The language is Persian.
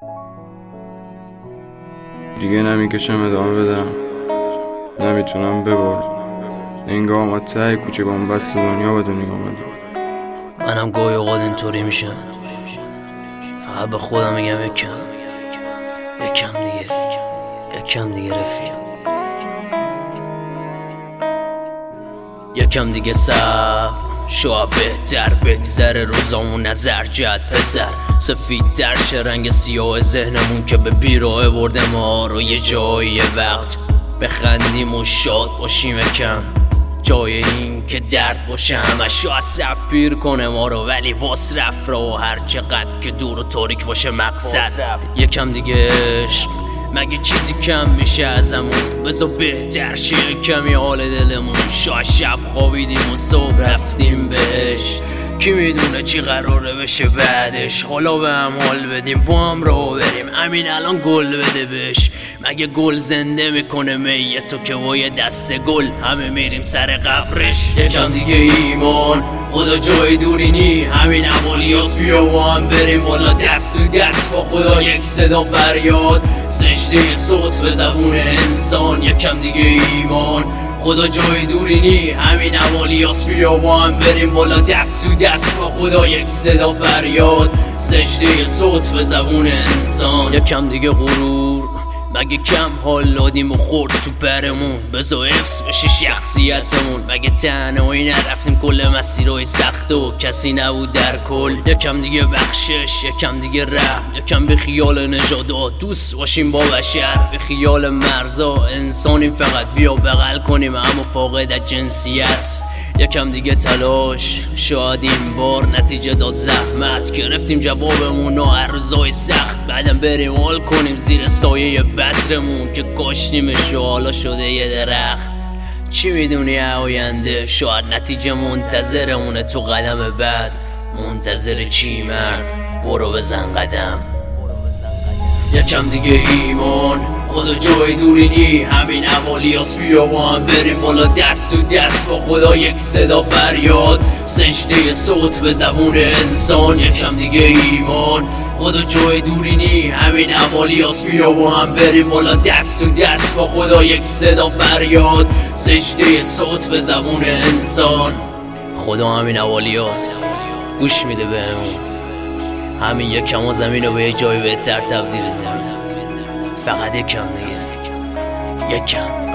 دیگه نمیکشم ادامه بدم، نمیتونم ببرد انگار ما ته کوچه بنبست دنیا به دنیا اومدم. منم گاهی اوقات اینطوری میشم، فقط به خودم میگم یکم دیگه رفیق، یکم دیگه صبر شاید بهتر بگذره روزامون نظر جد پسر سفید در شه رنگ سیاه ذهنمون که به بیراه برده ما رو یه جایی وقت بخندیم و شاد باشیم یکم جای این که درد باشه همش شاید سپیر کنه ما رو ولی باس رفت رو هر چقدر که دور و تاریک باشه مقصد یکم دیگه عشق مگه چیزی کم میشه ازمون بذار بهتر شه کمی حال دلمون شاید شب خوابیدیم و صبح رفتیم بهش کی میدونه چی قراره بشه بعدش حالا به هم حال بدیم با هم رو بریم همین الان گل بده بهش مگه گل زنده میکنه میتو که وای دست گل همه میریم سر قبرش یکم دیگه ایمان خدا جای دوری نی همین اولیاس بیا با هم بریم بالا دست تو دست با خدا یک صدا فریاد سجده صوت به زبون انسان یکم دیگه ایمان خدا جای دوری نی همین اولیاس بیا با هم بریم بالا دست تو دست با خدا یک صدا فریاد سجده صوت به زبون انسان یکم دیگه غرور مگه کم حال دادیم و خورد تو برمون بذار حفظ بشه شخصیتمون مگه تنهایی نرفتیم کل مسیرهای سخت و کسی نبود در کل یکم دیگه بخشش یکم دیگه رحم یکم به خیال نژادات دوست باشیم با بشر به خیال مرزا انسانی فقط بیا بغل کنیم اما فاقد از جنسیت یکم دیگه تلاش شاید این بار نتیجه داد زحمت گرفتیم جوابمون و هر روزای سخت بعدم بریم حال کنیم زیر سایه بذرمون که کاشتیمش و حالا شده یه درخت چی میدونی آینده شاید نتیجه منتظرمونه تو قدم بعد منتظر چی مرد برو بزن قدم یکم دیگه ایمان خدا جای دوری نی همین اولیاس بیا با هم بریم بالا دست تو دست با خدا یک صدا فریاد سجده صوت به زبون انسان یکم دیگه ایمان خدا جای دوری نی همین اولیاس بیا با هم بریم بالا دست تو دست با خدا یک صدا فریاد سجده صوت به زبون انسان خدا همین اولیاس گوش میده بهمون همین یکم و زمین رو به یه جای بهتر تبدیل فقط یکم دیگه یکم